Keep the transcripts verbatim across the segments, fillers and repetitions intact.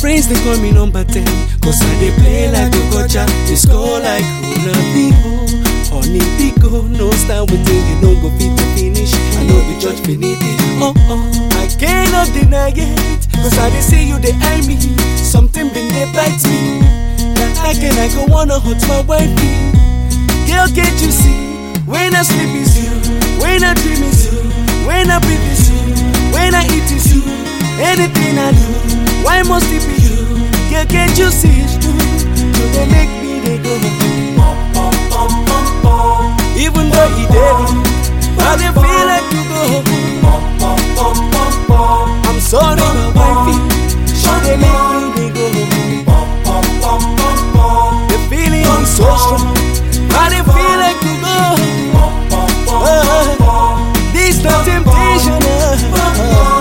friends they call me number ten, cause I dey play like a gotcha, they score like Ronaldinho. Honey Pico, no style within you no go fit to finish. I know the judge finity. Oh oh, I cannot deny it, cause I dey see you they eye me. Something been they bite me. Now how can I go wanna hurt my wifey? Girl, can't you see? When I sleep is you, when I dream is you, when I breathe is you, when I eat is you. Anything I do, why must it be you? Girl, can't you see it's true? You they make me they go bum, bum, bum, bum, bum. Even though he dead, I they feel like to go bum, bum, bum, bum, bum. I'm sorry, my wifey, she they make me they go bum, bum, bum, bum, bum. The feeling is so strong, I they feel like to go bum, bum, bum, bum. This not temptation. Uh,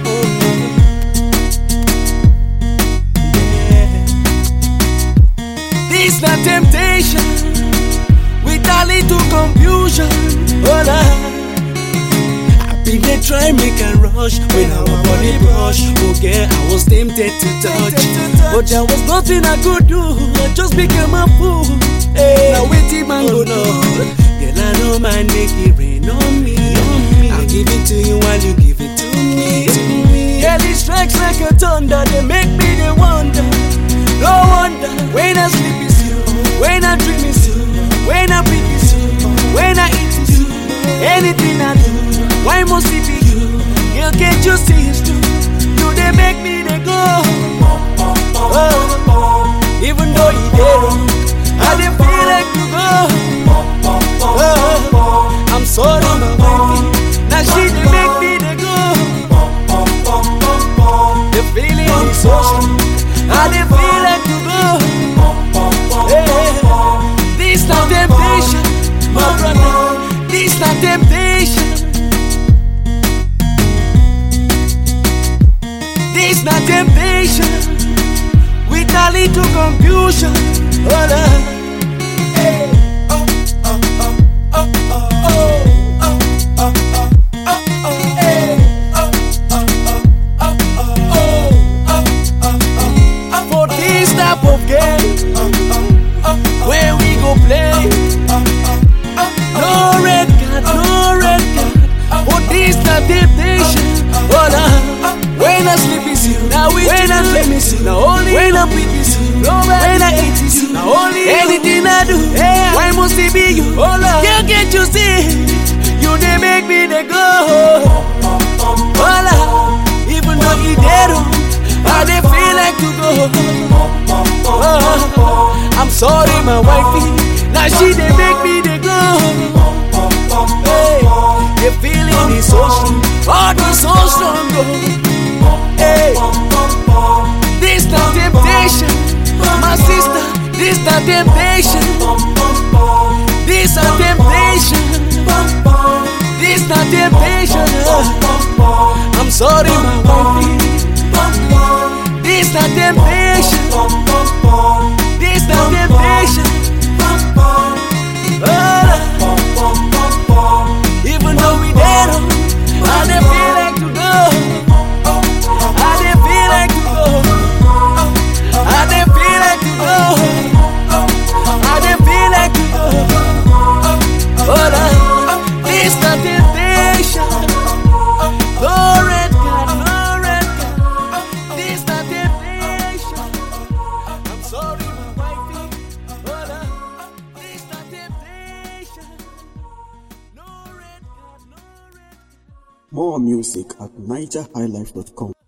It's not temptation, with a little confusion. Oh, nah. I been there try make a rush when our body brush. Oh girl, I was tempted to touch, but there was nothing I could do. I just became a fool. Hey, now waiting man go no. Girl, I don't mind make it rain on me. I'll give it to you while you give it to me. To me, girl, it strikes like a thunder. They make me they wonder. No wonder when I sleep is you, when I dream is you, when I breathe is you, when I eat is you. Anything I do, why must it be you? Girl, can't you see it's true? You they make me they go. Oh, even though you did wrong, I they feel like to go. Oh, I'm sorry, my wifey. Now she they make me they go. The feeling is so strong. I dey feel like to go. Hey, this not temptation, my brother. This not temptation. This not temptation. With a little confusion. Oh, no. Hey. Oh, oh, oh, oh, oh, oh, oh, oh, oh, oh, hey. Type of game where we go play. No red card, no red card. But this not temptation. Oh nah. When I sleep is you, now when I dream is you, now only when I breathe is you, when I eat is you, now only anything I do. Why must it be you? Oh Lord, can't get you see? You they make me they go. Oh Lord, even though you dead, I they feel like to go. Oh, I'm sorry, my wifey. Now she they make me they go. Hey, the feeling is so strong, heart is so strong. Hey, this not temptation, my sister. This not temptation. This not temptation. This not temptation. I'm sorry, my wifey. This not temptation. This not temptation. Oh, even though we dead, I dey feel like to go. I dey feel like to go. I dey feel like to go. I dey feel like to go. Oh, this not temptation. No red card, no red card. This not temptation. I'm sorry, my wifey. Oh, this not temptation. No red card, no red card. More music at niger high life dot com.